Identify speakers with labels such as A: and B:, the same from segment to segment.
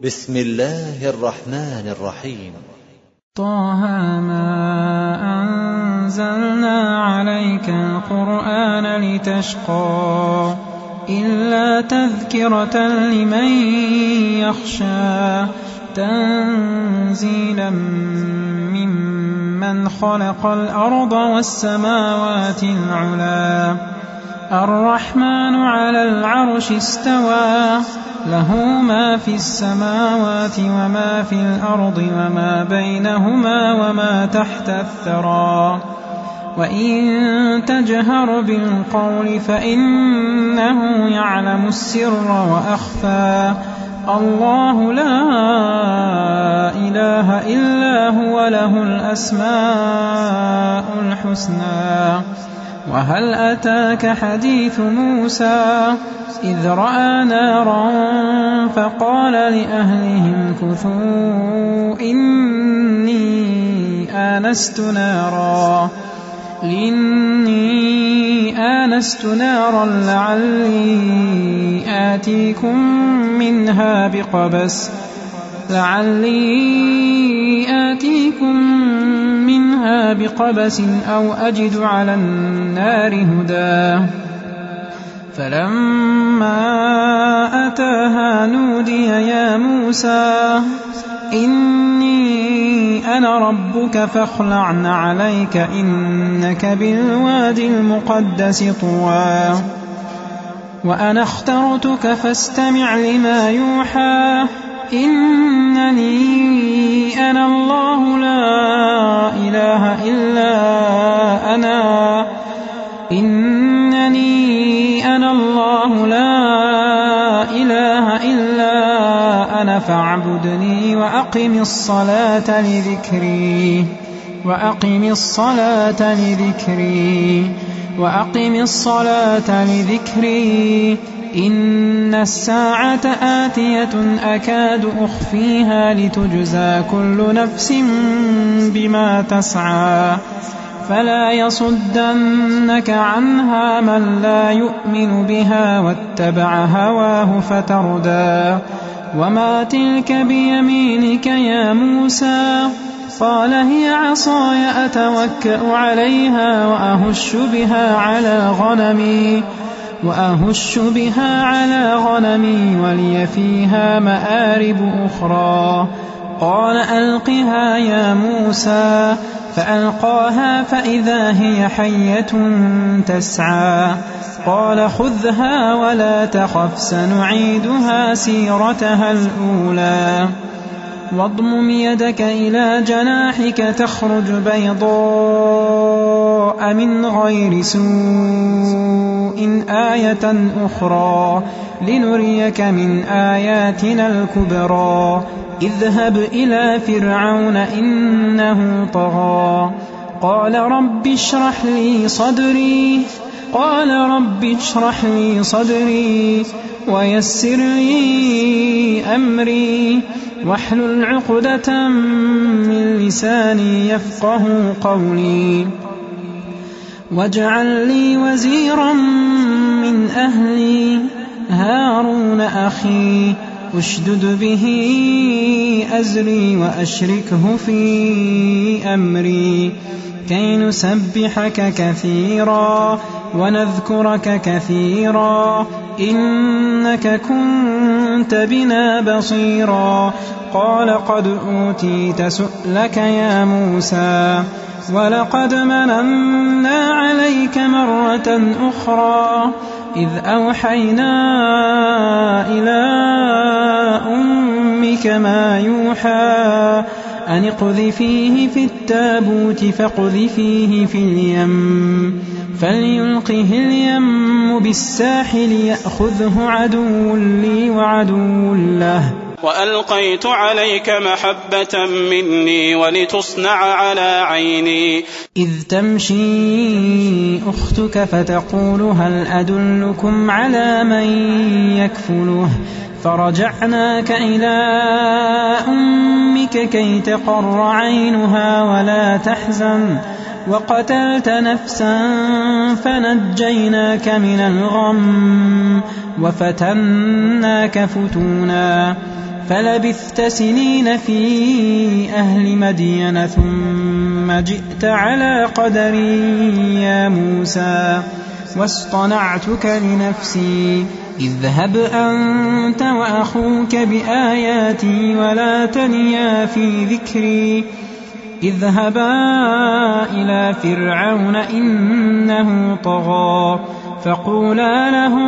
A: بسم الله الرحمن الرحيم.
B: طه ما أنزلنا عليك القرآن لتشقى إلا تذكرة لمن يخشى تنزيلا ممن خلق الأرض والسماوات العلى الرحمن على العرش استوى له ما في السماوات وما في الأرض وما بينهما وما تحت الثرى وإن تجهر بالقول فإنه يعلم السر وأخفى الله لا إله إلا هو له الأسماء الحسنى وهل أتاك حديث موسى إذ رأى نارا فقال لأهلهم كثوا إني آنست نارا لعلي آتيكم منها بقبس أو أجد على النار هدى فلما أتاها نودي يا موسى إني أنا ربك فاخلع عليك إنك بالوادي المقدس طوى وأنا اخترتك فاستمع لما يوحى إنني أنا الله لا إله إلا أنا فاعبدني وأقم الصلاة لذكري إن الساعة آتية أكاد أخفيها لتجزى كل نفس بما تسعى فلا يصدنك عنها من لا يؤمن بها واتبع هواه فتردى وما تلك بيمينك يا موسى قال هي عصاي أتوكأ عليها وأهش بها على غنمي ولي فيها مآرب أخرى قال ألقها يا موسى فألقاها فإذا هي حية تسعى قال خذها ولا تخف سنعيدها سيرتها الأولى واضمم يدك إلى جناحك تخرج بيضاء من غير سوء آية أخرى لنريك من آياتنا الكبرى اذهب إلى فرعون إنه طغى قال رب اشرح لي صدري ويسر لي أمري واحلل عقدة من لساني يفقه قولي واجعل لي وزيرا من أهلي هارون أخي اشدد به أزري وأشركه في أمري كي نسبحك كثيرا ونذكرك كثيرا إنك كنت بنا بصيرا قال قد أوتيت سؤلك يا موسى ولقد مننا عليك مرة أخرى إذ أوحينا إلى أمك ما يوحى أن اقذفيه في التابوت فاقذفيه في اليم فليلقه اليم بالساحل يأخذه عدو لي وعدو له
C: وألقيت عليك محبة مني ولتصنع على عيني
B: إذ تمشي أختك فتقول هل أدلكم على من يكفله فرجعناك إلى أمك كي تقر عينها ولا تحزن وقتلت نفسا فنجيناك من الغم وفتناك فتونا فلبثت سنين في أهل مدين ثم جئت على قدري يا موسى واصطنعتك لنفسي اذهب أنت وأخوك بآياتي ولا تنيا في ذكري اذهبا إلى فرعون إنه طغى فقولا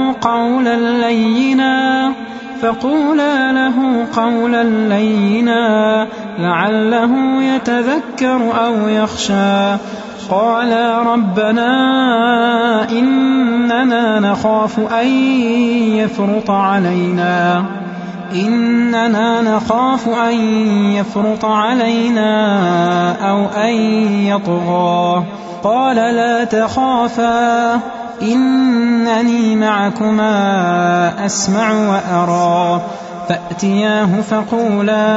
B: له قولا لينا لعله يتذكر أو يخشى قالا ربنا إننا نخاف أن يفرط علينا أو أن يطغى قال لا تخافا إنني معكما أسمع وأرى فأتياه فقولا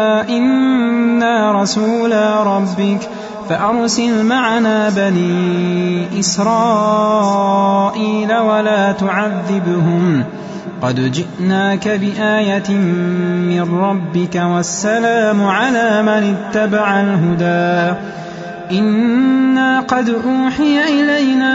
B: إنا رسولا ربك فأرسل معنا بني إسرائيل ولا تعذبهم قد جئناك بآية من ربك والسلام على من اتبع الهدى إنا قد أوحي إلينا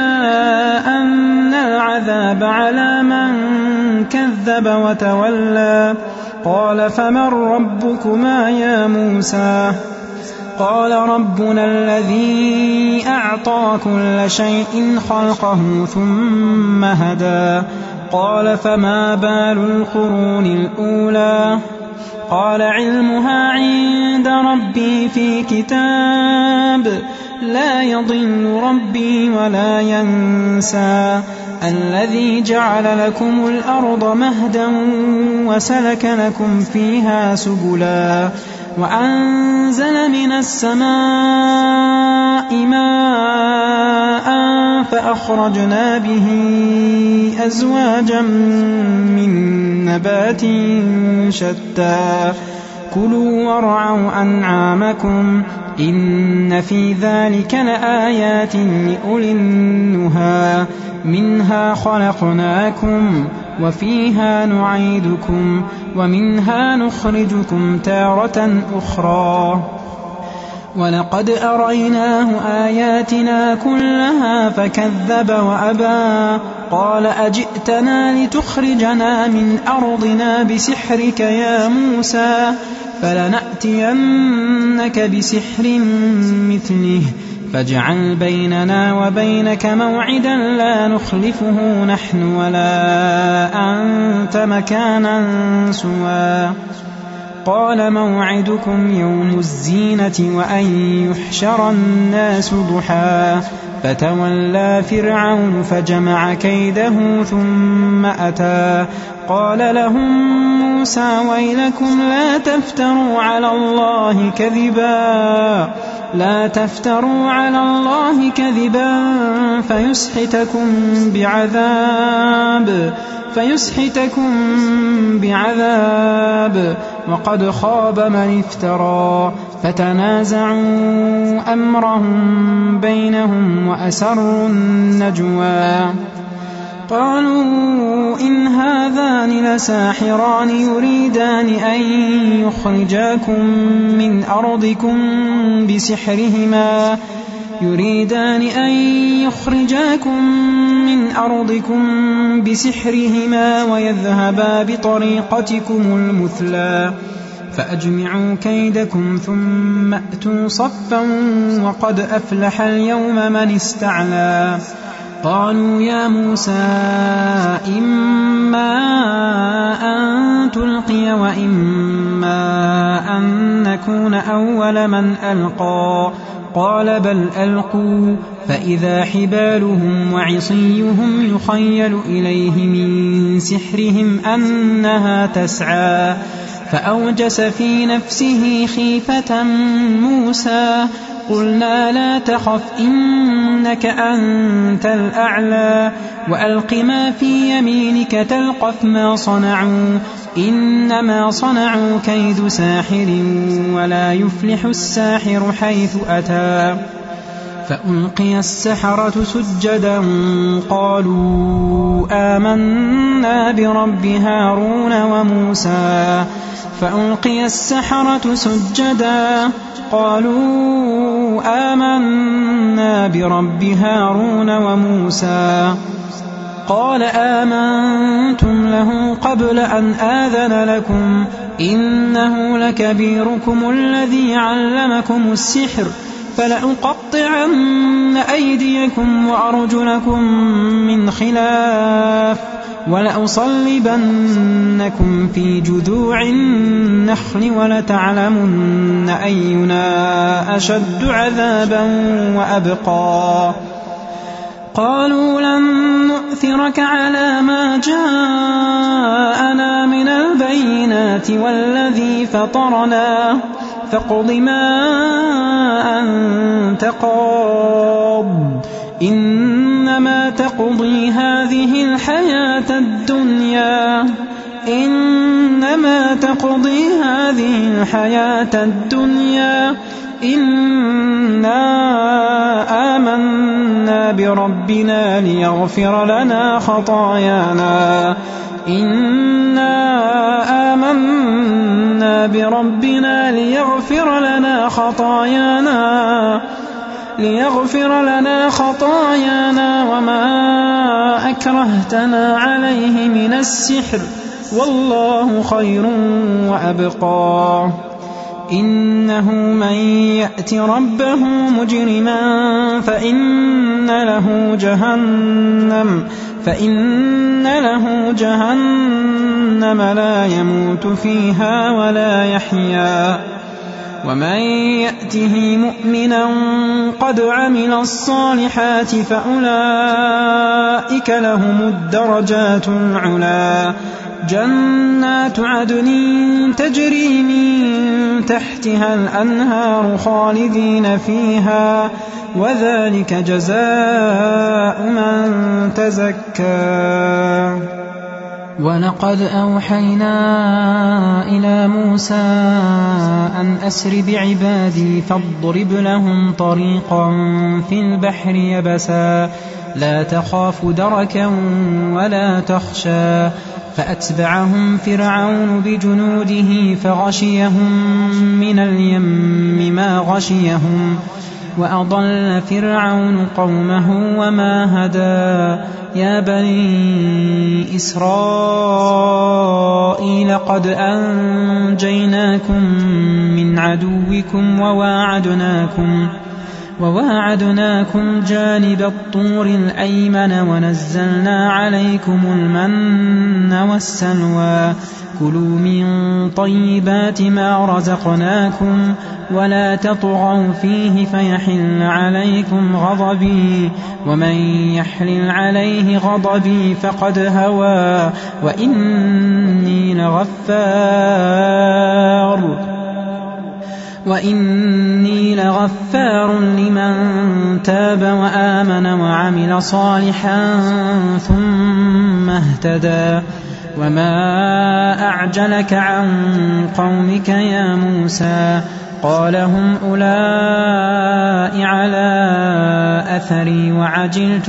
B: أن العذاب على من كذب وتولى قال فمن ربكما يا موسى قال ربنا الذي أعطى كل شيء خلقه ثم هدى قال فما بال القرون الأولى قال علمها عند ربي في كتاب لا يضل ربي ولا ينسى الذي جعل لكم الأرض مهدا وسلك لكم فيها سبلا وأنزل من السماء ماء فأخرجنا به أزواجا من نبات شتى كلوا وارعوا أنعامكم إن في ذلك لآيات لأولي النهى منها خلقناكم وفيها نعيدكم ومنها نخرجكم تارة أخرى ولقد أريناه آياتنا كلها فكذب وأبى قال أجئتنا لتخرجنا من أرضنا بسحرك يا موسى فلنأتينك بسحر مثله فاجعل بيننا وبينك موعدا لا نخلفه نحن ولا أنت مكانا سوى قال موعدكم يوم الزينة وأن يحشر الناس ضحى فتولى فرعون فجمع كيده ثم أتى قال لهم موسى ويلكم لا تفتروا على الله كذبا فيسحتكم بعذاب وقد خاب من افترى فتنازعوا أمرهم بينهم وأسروا النجوى قالوا إن هذان لساحران يريدان أن يخرجاكم من أرضكم بسحرهما ويذهبا بطريقتكم المثلى فأجمعوا كيدكم ثم أتوا صفا وقد أفلح اليوم من استعلى قالوا يا موسى إما أن تلقي وإما أن نكون أول من ألقى قال بل ألقوا فإذا حبالهم وعصيهم يخيل إليه من سحرهم أنها تسعى فأوجس في نفسه خيفة موسى قلنا لا تخف إنك أنت الأعلى وألق ما في يمينك تلقف ما صنعوا إنما صنعوا كيد ساحر ولا يفلح الساحر حيث أتى فألقي السحرة سجدا قالوا آمنا برب هارون وموسى فألقي السحرة سجدا قالوا آمنا برب هارون وموسى قال آمنتم له قبل أن آذن لكم إنه لكبيركم الذي علمكم السحر فلأقطعن أيديكم وأرجلكم من خلاف ولأصلبنكم في جذوع النخل ولتعلمن أينا أشد عذابا وأبقى قالوا لن نؤثرك على ما جاءنا من البينات والذي فطرنا فاقض ما أنت قاض إنما تقضي هذه الحياة الدنيا إنا آمنا بربنا ليغفر لنا خطايانا وما أكرهتنا عليه من السحر والله خير وأبقى إنه من يأت ربه مجرما فإن له جهنم لا يموت فيها ولا يحيا ومن يأته مؤمنا قد عمل الصالحات فأولئك لهم الدرجات العلا جنات عدن تجري من تحتها الأنهار خالدين فيها وذلك جزاء من تزكى ولقد أوحينا إلى موسى أن أسر بعبادي فاضرب لهم طريقا في البحر يبسا لا تخاف دركا ولا تخشى فأتبعهم فرعون بجنوده فغشيهم من اليم ما غشيهم وأضل فرعون قومه وما هدى يا بني إسرائيل قد أنجيناكم من عدوكم وواعدناكم جانب الطور الأيمن ونزلنا عليكم المن والسلوى كلوا من طيبات ما رزقناكم ولا تطغوا فيه فيحل عليكم غضبي ومن يحلل عليه غضبي فقد هوى وإني لغفار لمن تاب وآمن وعمل صالحا ثم اهتدى وما أعجلك عن قومك يا موسى قال هم أولئك على أثري وعجلت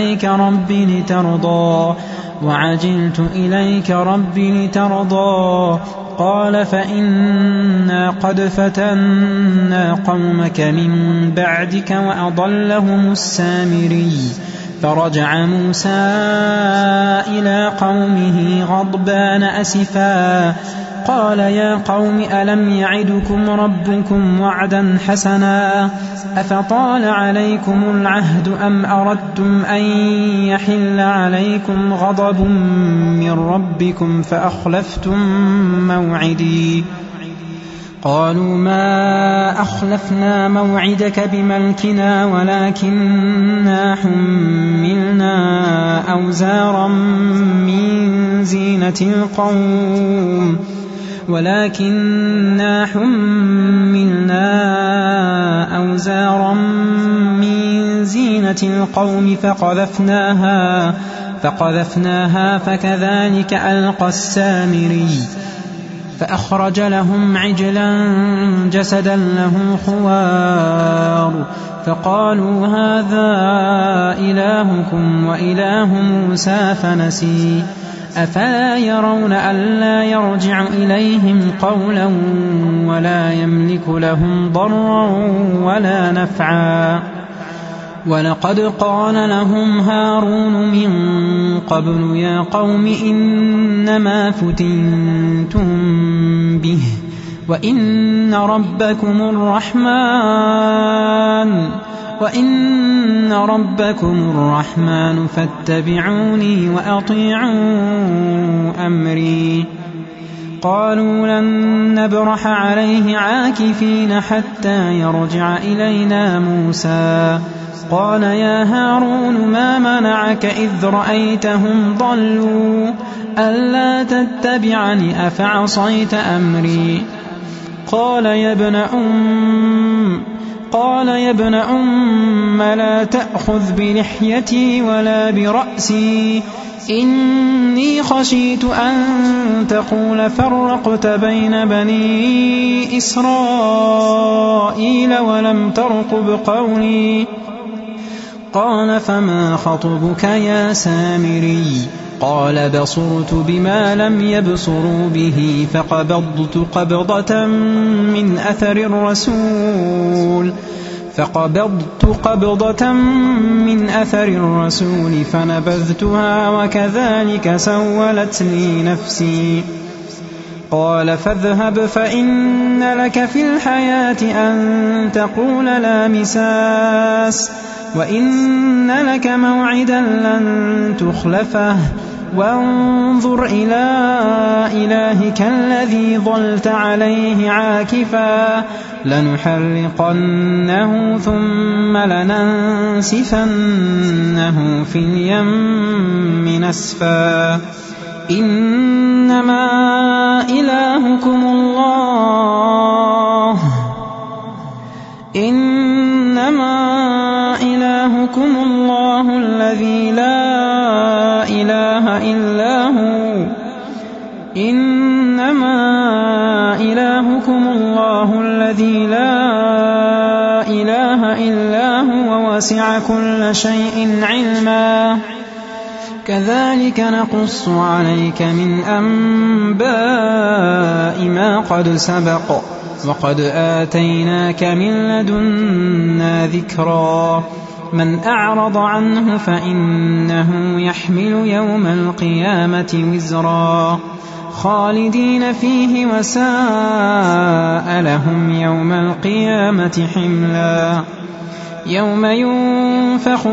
B: إليك ربي لترضى قال فإنا قد فتنا قومك من بعدك وأضلهم السامري فرجع موسى إلى قومه غضبان أسفا قال يا قوم ألم يعدكم ربكم وعدا حسنا أفطال عليكم العهد أم أردتم أن يحل عليكم غضب من ربكم فأخلفتم موعدي قالوا ما أخلفنا موعدك بملكنا ولكننا حملنا أوزارا من زينة القوم فقذفناها فكذلك ألقى السامري فأخرج لهم عجلا جسدا له خوار فقالوا هذا إلهكم وإله موسى فنسي أفلا يرون ألا يرجع إليهم قولا ولا يملك لهم ضرا ولا نفعا ولقد قال لهم هارون من قبل يا قوم إنما فتنتم به وإن ربكم الرحمن فاتبعوني وأطيعوا أمري قالوا لن نبرح عليه عاكفين حتى يرجع إلينا موسى قال يا هارون ما منعك إذ رأيتهم ضلوا ألا تتبعني أفعصيت أمري قال يا ابن أم لا تأخذ بلحيتي ولا برأسي إني خشيت أن تقول فرقت بين بني إسرائيل ولم ترقب قولي قال فما خطبك يا سامري قال بصرت بما لم يبصروا به فقبضت قبضة من أثر الرسول فنبذتها وكذلك سولت لي نفسي قال فاذهب فإن لك في الحياة أن تقول لا مساس وإن لك موعدا لن تخلفه وانظر إلى إلهك الذي ظلت عليه عاكفا لنحرقنه ثم لننسفنه في اليم نسفا إنما إلهكم الله الذي لا إله إلا هو وسع كل شيء علما كذلك نقص عليك من أنباء ما قد سبق وقد آتيناك من لدنا ذكرا من أعرض عنه فإنه يحمل يوم القيامة وزرا خالدين فيه وساء لهم يوم القيامة حملا يوم ينفخ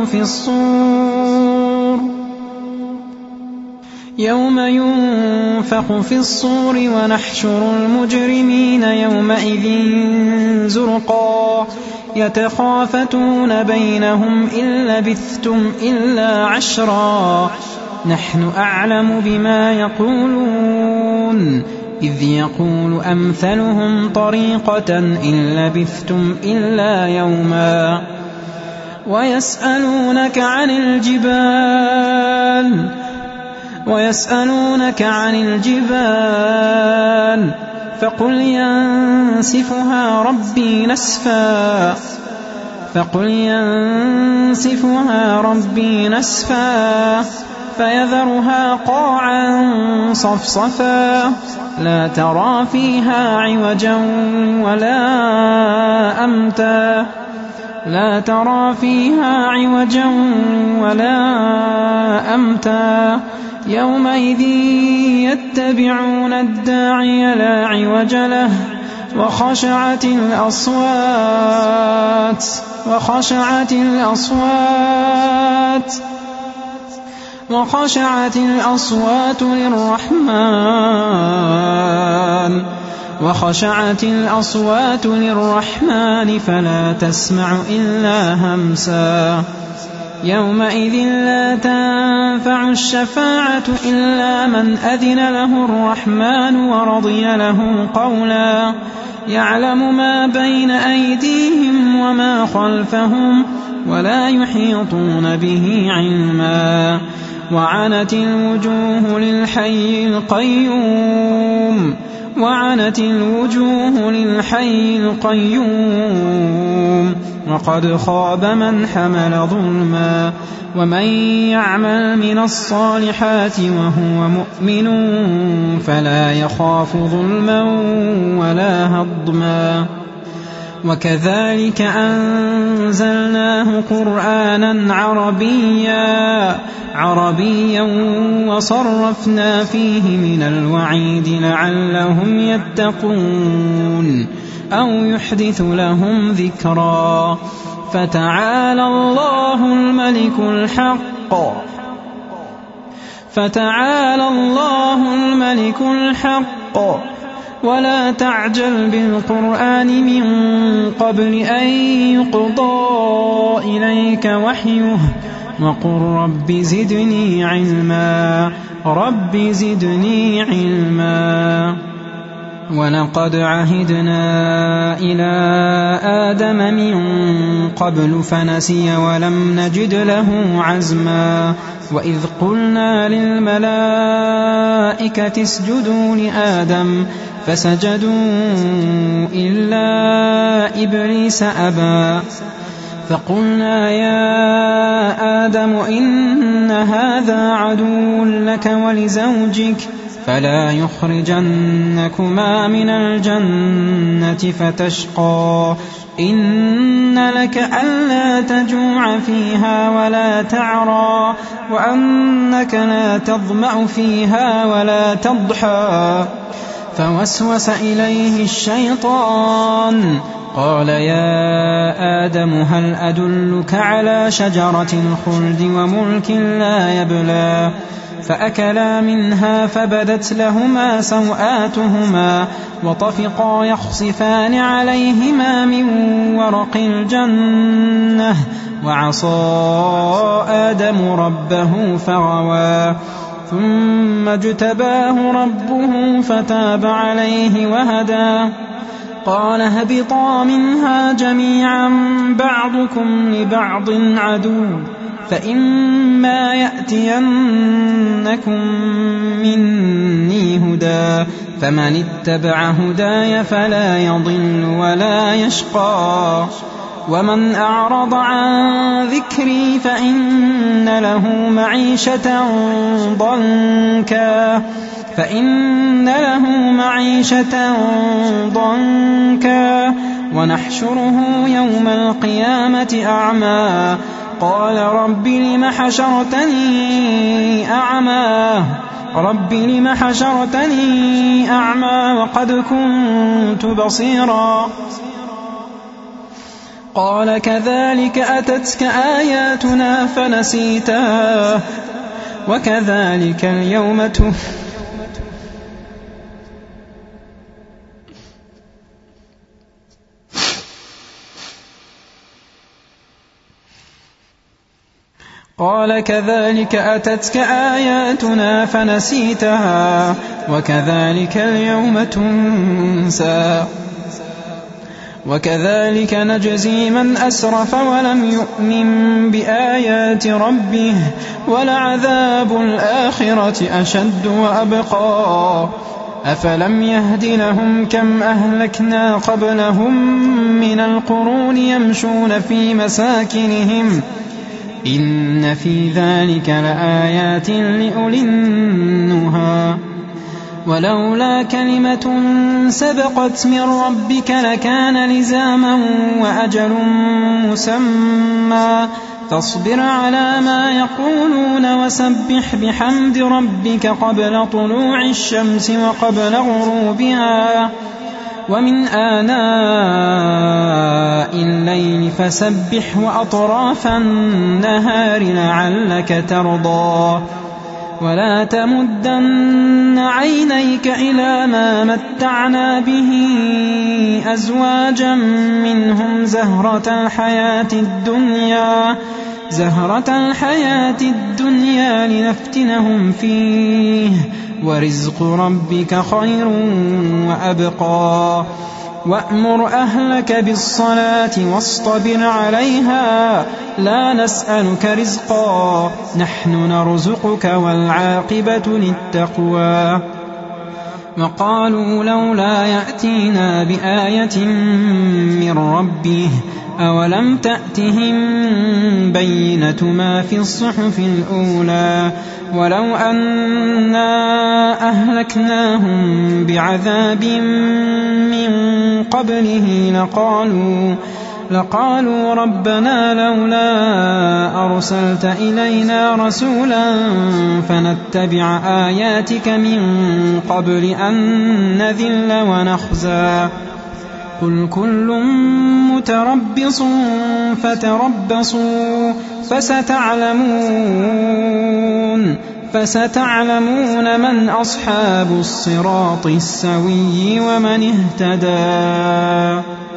B: في الصور ونحشر المجرمين يومئذ زرقا يتخافتون بينهم إن لبثتم إلا عشرا نحن أعلم بما يقولون إذ يقول أمثلهم طريقة إن لبثتم إلا يوما ويسألونك عن الجبال فقل ينسفها ربي نسفا فيذرها قاعا صفصفا لا ترى فيها عوجا ولا أمتا يومئذ يتبعون الداعي لا عوج له وخشعت الأصوات للرحمن فلا تسمع إلا همسا يومئذ لا تنفع الشفاعة إلا من أذن له الرحمن ورضي له قولا يعلم ما بين أيديهم وما خلفهم ولا يحيطون به علما وعنت الوجوه للحي القيوم وقد خاب من حمل ظلما. ومن يعمل من الصالحات وهو مؤمن فلا يخاف ظلما ولا هضما. وكذلك أنزلناه قرآنا عربيا وصرفنا فيه من الوعيد لعلهم يتقون أو يحدث لهم ذكرا. فتعالى الله الملك الحق ولا تعجل بالقرآن من قبل أن يقضى إليك وحيه وقل رب زدني علما. ولقد عهدنا إلى آدم من قبل فنسي ولم نجد له عزما. وإذ قلنا للملائكة اسجدوا لآدم فسجدوا إلا إبليس أبى. فقلنا يا آدم إن هذا عدو لك ولزوجك فلا يخرجنكما من الجنة فتشقى. إن لك ألا تجوع فيها ولا تعرى وأنك لا تظمأ فيها ولا تضحى. فوسوس إليه الشيطان قال يا آدم هل أدلك على شجرة الخلد وملك لا يبلى. فأكلا منها فبدت لهما سوآتهما وطفقا يخصفان عليهما من ورق الجنة وعصى آدم ربه فغوى. ثم اجتباه ربه فتاب عليه وهدى. قال اهبطا منها جميعا بعضكم لبعض عدو فإما يأتينكم مني هدى فمن اتبع هداي فلا يضل ولا يشقى. ومن أعرض عن ذكري فإن له معيشة ضنكا ونحشره يوم القيامة أعمى. قال رب لم حشرتني أعمى وقد كنت بصيرا. قال كذلك أتتك آياتنا فنسيتها وكذلك اليوم قال كذلك أتتك آياتنا فنسيتها وكذلك اليوم تنسى. وكذلك نجزي من أسرف ولم يؤمن بآيات ربه ولعذاب الآخرة أشد وأبقى. أفلم يهد لهم كم أهلكنا قبلهم من القرون يمشون في مساكنهم إن في ذلك لآيات لأولي النهى. ولولا كلمة سبقت من ربك لكان لزاما وأجل مسمى. فاصبر على ما يقولون وسبح بحمد ربك قبل طلوع الشمس وقبل غروبها ومن آناء الليل فسبح وأطراف النهار لعلك ترضى. ولا تمدن عينيك إلى ما متعنا به أزواجا منهم زهرة الحياة الدنيا لنفتنهم فيه ورزق ربك خير وأبقى. وأمر أهلك بالصلاة واصطبر عليها لا نسألك رزقا نحن نرزقك والعاقبة للتقوى. وقالوا لولا يأتينا بآية من ربه أولم تأتهم بينة ما في الصحف الأولى ولو أنا أهلكناهم بعذاب من قبله لقالوا ربنا لولا أرسلت إلينا رسولا فنتبع آياتك من قبل أن نذل ونخزى قل كل متربص فتربصوا فستعلمون من أصحاب الصراط السوي ومن اهتدى.